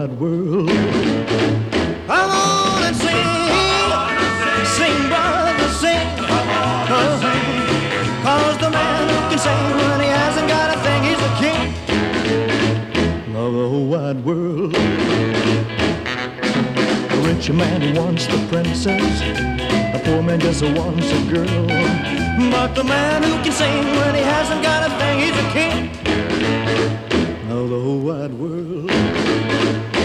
world. Come on and sing, brother, sing. Cause the man who can sing when he hasn't got a thing, he's the king of the whole wide world. A rich man wants the princess, a poor man just wants a girl. But the man who can sing when he hasn't got a thing, he's the king of the whole wide world.